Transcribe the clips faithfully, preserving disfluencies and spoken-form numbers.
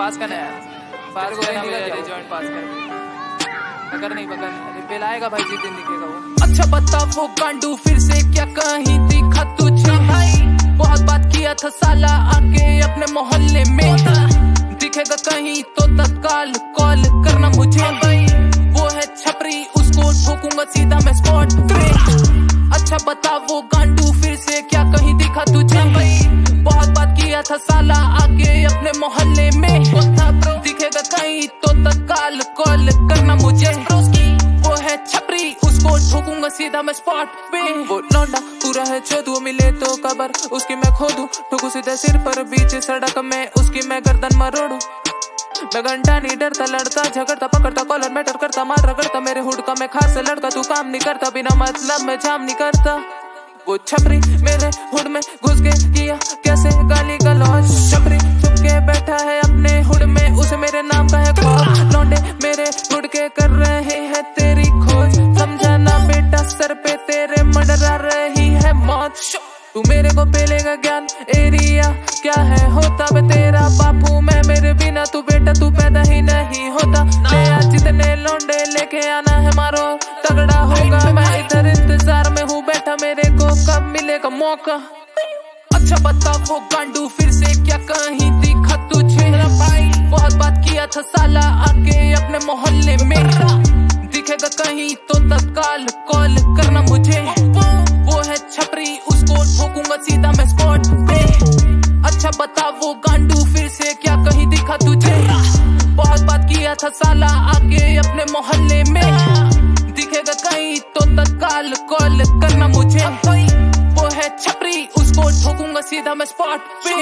पास करना यार, पास करना भैया, जॉइंट पास कर। पकड़ नहीं पकड़, बिल आएगा भाई, जिस दिन दिखेगा वो। अच्छा बता वो गांडू फिर से क्या कहीं दिखा तुझे भाई? बहुत बात किया था साला आके अपने मोहल्ले में, दिखेगा कहीं तो तत्काल कॉल करना मुझे भाई। वो है छपरी, उसको ठोकूंगा सीधा मैं स्पॉट पे। अच्छा बता वो गांडू फिर से क्या कहीं दिखा तुझे भाई? बहुत बात किया था साला आके अपने मोहल्ले में, दिखेगा कहीं तो तत्काल कॉल करना मुझे। वो है छपरी, उसको ठोकूंगा सीधा मैं स्पॉट पे। वो लौंडा पूरा है छेद, वो मिले तो कबर उसकी मैं खो दूं, ठोकू सीधे सिर पर बीच सड़क में उसकी मैं गर्दन मरोड़ू। मैं घंटा नहीं डरता, लड़ता झगड़ता पकड़ता कॉलर मैटर करता, मार रगड़ता मेरे हुड का मैं खास लड़का, तू काम नहीं करता बिना मतलब मैं जाम नहीं करता। वो छपरी मेरे हुड में घुस के किया कैसे गाली गलौज, छपरी छुप के बैठा है अपने हुड में, उसे मेरे नाम का है खौफ। लौंडे मेरे हुड के कर रहे हैं तेरी खोज, समझा ना बेटा सर पे तेरे मंडरा रही है मौत। तू मेरे को पेलेगा ज्ञान, एरिया क्या है होता बे तेरा बापू मैं, मेरे बिना तू बेटा तू पैदा ही नहीं होता। नया जितने लौंडे लेके आना है मारो तगड़ा होगा, मैं इधर इंतजार में हूँ बैठा, मेरे को कब मिलेगा मौका? अच्छा बता वो गांडू फिर से क्या कहीं दिखा तुझे भाई? बहुत बात किया था साला आके अपने मोहल्ले में, दिखेगा कहीं तो तत्काल कॉल करना मुझे। वो है छपरी, उसको ठोकूंगा सीधा मैं स्पॉट पे। अच्छा बता वो गांडू फिर से क्या कहीं दिखा तुझे? बहुत बात किया था साला आके अपने मोहल्ले में, दिखेगा कहीं तो तत्काल कॉल करना मुझे। वो है छपरी, उसको ठोकूंगा सीधा मैं स्पॉट पे।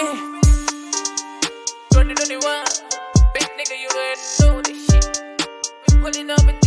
twenty twenty-one, big nigga you already know this shit, we pulling up